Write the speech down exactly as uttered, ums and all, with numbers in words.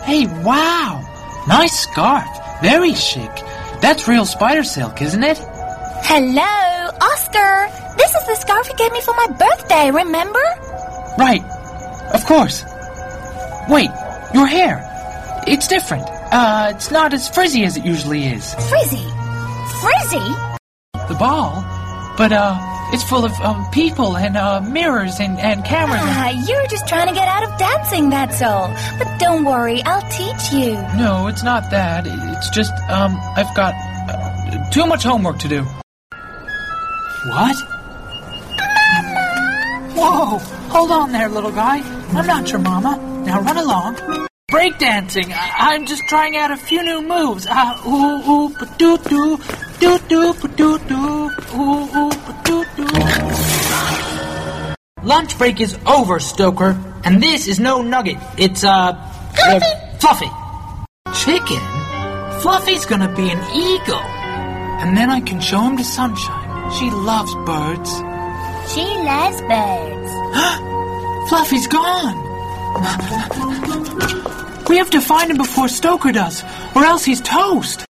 Hey, wow! Nice scarf. Very chic. That's real spider silk, isn't it? Hello, Oscar. This is the scarf you gave me for my birthday, remember? Right. Of course. Wait, your hair. It's different. Uh, it's not as frizzy as it usually is. Frizzy? Frizzy? The ball? But, uh, it's full of, um, people and, uh, mirrors and, and cameras. And... Ah, you're just trying to get out of dancing, that's all. But don't worry, I'll teach you. No, it's not that. It's just, um, I've got uh, too much homework to do. What? Whoa! Hold on there, little guy. I'm not your mama. Now run along. Breakdancing. I- I'm just trying out a few new moves. Ah, uh, ooh, ooh, ba-doo-doo, doo-doo, ba-doo-doo, ooh, ooh, ba-doo-doo. Lunch break is over, Stoker. And this is no nugget. It's, uh... Fluffy! Uh, Fluffy. Chicken? Fluffy's gonna be an eagle. And then I can show him to Sunshine. She loves birds. She loves birds. Fluffy's gone. We have to find him before Stoker does, or else he's toast.